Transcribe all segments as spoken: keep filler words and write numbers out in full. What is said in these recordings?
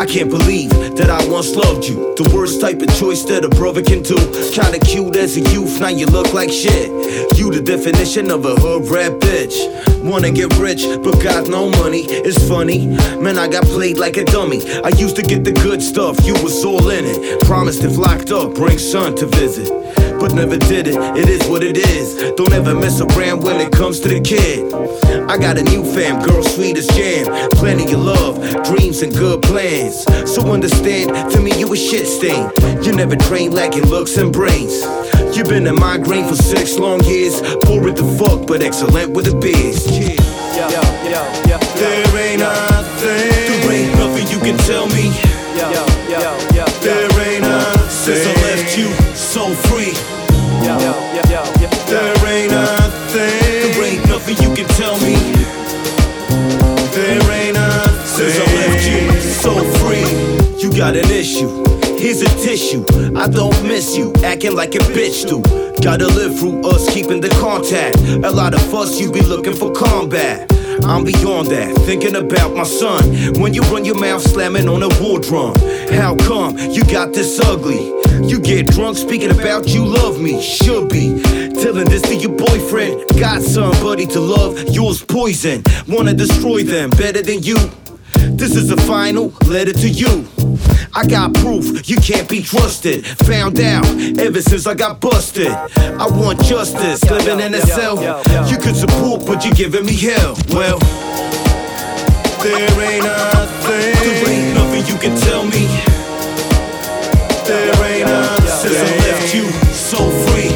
I can't believe that I once loved you. The worst type of choice that a brother can do. Kinda cute as a youth, now you look like shit. You the definition of a hood rat bitch. Wanna get rich, but got no money. It's funny, man, I got played like a dummy. I used to get the good stuff, you was all in it. Promised if locked up, bring son to visit, but never did it. It is what it is. Don't ever mess around when it comes to the kid. I got a new fam, girl sweet as jam. Plenty of love, dreams and good plans. So understand, to me you a shit stain. You never train lacking looks and brains. You've been a migraine for six long years. Boring the fuck, but excellent with a biz. Yeah. Yo, yo, yo, yo, there ain't nothing. There ain't nothing you can tell me. Yo, yo, yo, yo, there ain't nothing. Since I left you so free. Yo, yo, yo, yo, yo, there ain't nothing. There ain't nothing you can tell me. There ain't nothing. Since I left you so free. You got an issue. Here's a tissue. I don't miss you, acting like a bitch do. Gotta live through us, keeping the contact. A lot of fuss, you be looking for combat. I'm beyond that, thinking about my son. When you run your mouth slamming on a war drum. How come you got this ugly? You get drunk speaking about you love me. Should be telling this to your boyfriend. Got somebody to love, yours poison. Wanna destroy them better than you. This is a final letter to you. I got proof, you can't be trusted. Found out ever since I got busted. I want justice, living in a cell. You could support, but you're giving me hell. Well, there ain't nothing. There ain't nothing you can tell me. There ain't nothing. Since I left you so free.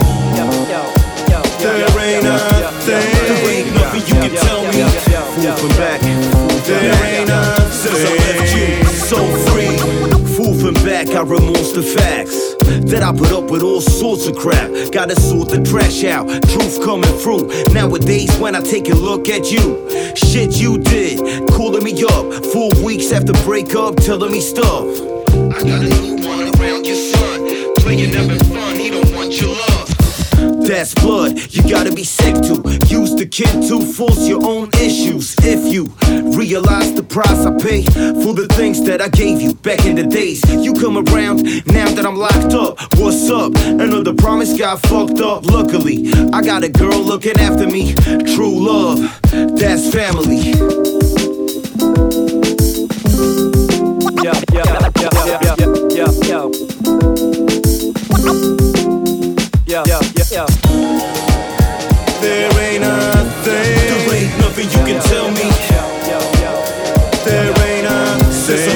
There ain't nothing. There ain't nothing you can tell me. Fool from back. There ain't nothing. Since I left you so free. Fool from back, I remorse the facts that I put up with all sorts of crap. Gotta sort the trash out, truth coming through. Nowadays when I take a look at you, shit you did, calling me up four weeks after breakup, telling me stuff. I got a new one around your son, playing having fun, he don't want your love. That's blood, you gotta be sick to. Use the kid to force your own issues. If you realize the price I pay for the things that I gave you back in the days. You come around now that I'm locked up. What's up? Another promise got fucked up. Luckily, I got a girl looking after me. True love, that's family. yo, yo, yo, yo, yo, yo, yo, yo, yo. There ain't nothing. There ain't nothing you can tell me. There ain't nothing.